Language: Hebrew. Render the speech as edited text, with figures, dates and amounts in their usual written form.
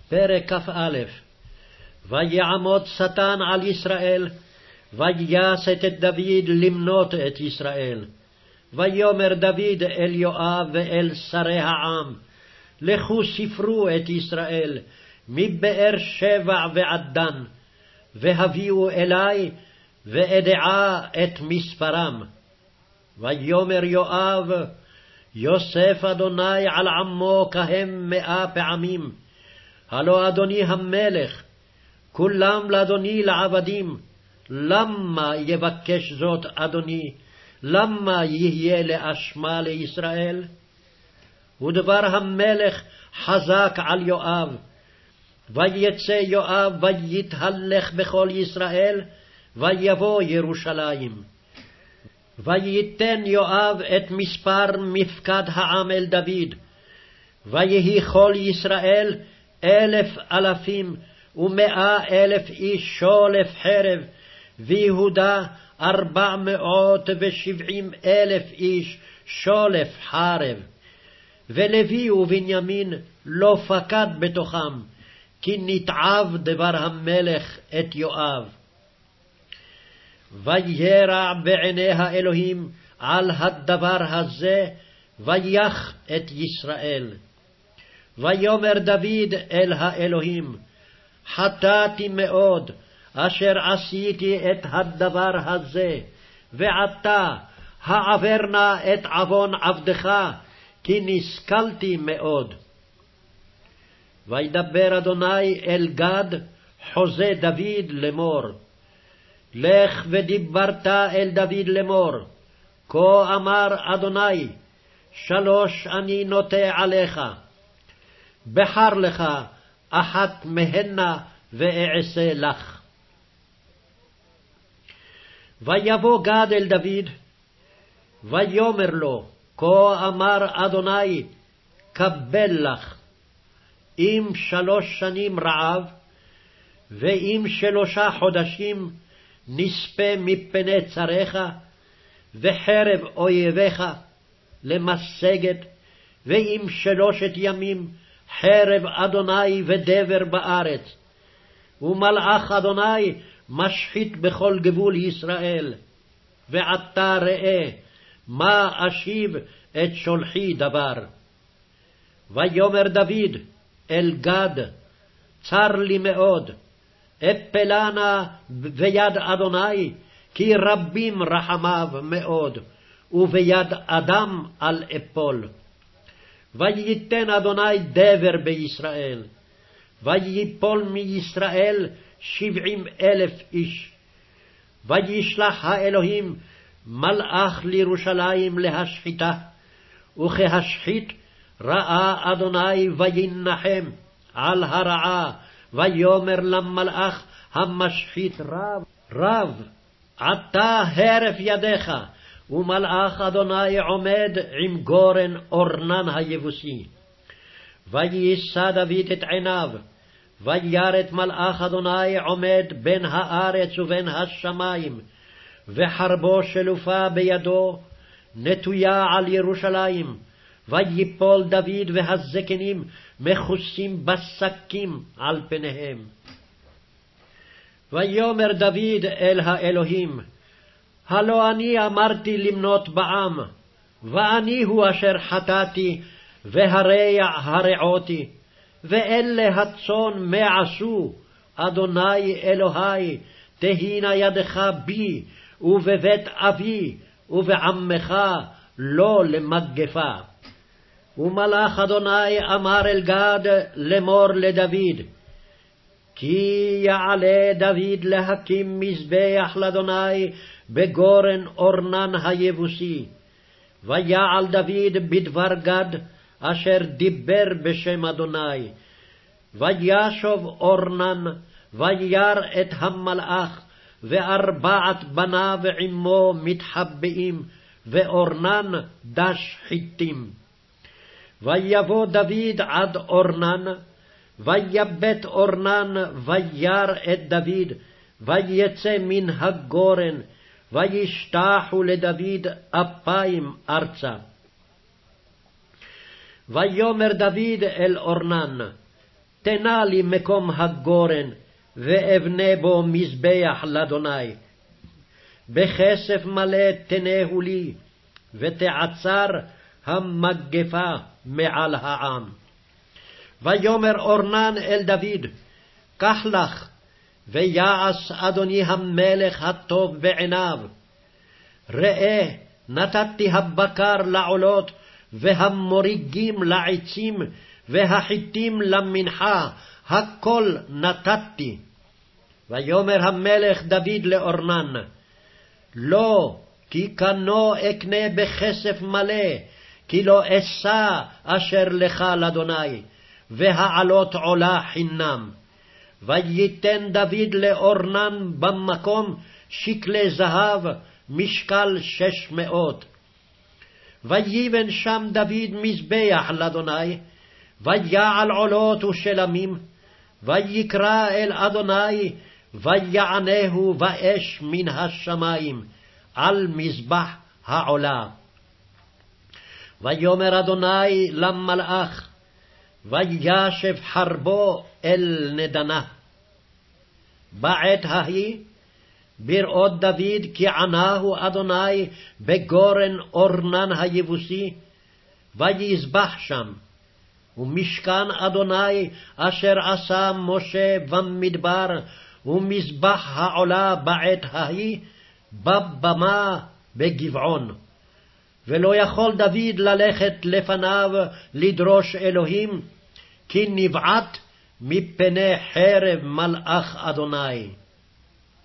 פרק כ"א. ויעמוד שטן על ישראל, ויסת את דוד למנות את ישראל. ויאמר דוד אל יואב ואל שרי העם, לכו ספרו את ישראל, מבאר שבע ועד דן, והביאו אלי, ואדעה את מספרם. ויאמר יואב, יוסף אדוני על עמו כהם 100 פעמים, הלא אדוני המלך, כולם לאדוני לעבדים. למה יבקש זאת אדוני? למה יהיה לאשמה לישראל? ודבר המלך חזק על יואב. ויצא יואב ויתהלך בכל ישראל, ויבוא ירושלים. וייתן יואב את מספר מפקד העם אל דוד. ויהי כל ישראל 1,000 ו100,000 איש שולף חרב, ויהודה 470,000 איש שולף חרב. ולוי ובנימין לא פקד בתוכם, כי נתעב דבר המלך את יואב. וירע בעיני האלוהים על הדבר הזה, ויך את ישראל. ויאמר דוד אל האלוהים, חטאתי מאוד, אשר עשיתי את הדבר הזה, ועתה העבר נא את עוון עבדך, כי נסכלתי מאוד. וידבר אדוני אל גד חוזה דוד לאמור, לך ודיברת אל דוד לאמור, כה אמר אדוני, 3 אני נוטה עליך, בחר לך אחת מהנה ואעשה לך. ויבוא גד אל דוד, ויאמר לו, כה אמר אדוני, קבל לך, אם 3 שנים רעב, ואם 3 חודשים נספה מפני צריך, וחרב אויביך למשגת, ואם 3 ימים חרב אדוני ודבר בארץ, ומלאך אדוני משחית בכל גבול ישראל. ועתה ראה, מה אשיב את שולחי דבר. ויאמר דוד אל גד, צר לי מאוד, אפלה נא ביד אדוני, כי רבים רחמיו מאוד, וביד אדם אל אפול. וייתן אדוני דבר בישראל, ויפול מישראל 70,000 איש. וישלח האלוהים מלאך לירושלים להשחיתה, וכהשחית ראה אדוני וינחם על הרעה, ויאמר למלאך המשחית רב, עתה הרף ידיך. ומלאך אדוני עומד עם גורן אורנן היבוסי. ויישא דוד את עיניו, וירא את מלאך אדוני עומד בין הארץ ובין השמים, וחרבו שלופה בידו, נטויה על ירושלים. ויפול דוד והזקנים מכוסים בשקים על פניהם. ויאמר דוד אל האלוהים, הלא אני אמרתי למנות בעם, ואני הוא אשר חטאתי, והרע הרעותי, ואלה הצאן מה עשו. אדוני אלוהי, תהינה ידך בי, ובבית אבי, ובעמך לא למגפה. ומלאך אדוני אמר אל גד לאמור לדוד, כי יעלה דוד להקים מזבח לאדוני בגורן אורנן היבוסי. ויעל דוד בדבר גד אשר דיבר בשם אדוני. וישוב אורנן וירא את המלאך, ו4 בניו עמו מתחבאים, ואורנן דש חיטים. ויבוא דוד עד אורנן, ויבט אורנן וירא את דוד, ויצא מן הגורן, וישתחו לדוד 2 ארצה. ויאמר דוד אל אורנן, תנה לי מקום הגורן, ואבנה בו מזבח לאדוני. בכסף מלא תנהו לי, ותעצר המגפה מעל העם. ויאמר אורנן אל דוד, קח לך, ויעש אדוני המלך הטוב בעיניו. ראה, נתתי הבקר לעולות, והמוריגים לעצים, והחיטים למנחה, הכל נתתי. ויאמר המלך דוד לאורנן, לא, כי קנו אקנה בכסף מלא, כי לא אשא אשר לך לאדוני, והעלות עולה חינם. וייתן דוד לאורנן במקום שקלי זהב, משקל 600. ויבן שם דוד מזבח לאדוני, ויעל עולות ושלמים, ויקרא אל אדוני, ויענהו באש מן השמים, על מזבח העולה. ויאמר אדוני למלאך, וישב חרבו אל נדנה. בעת ההיא, בראות דוד כי ענהו אדוני בגורן אורנן היבוסי, ויזבח שם. ומשכן אדוני אשר עשה משה במדבר, ומזבח העולה בעת ההיא, בבמה בגבעון. ולא יכול דוד ללכת לפניו לדרוש אלוהים, כי נבעט מפני חרב מלאך אדוני.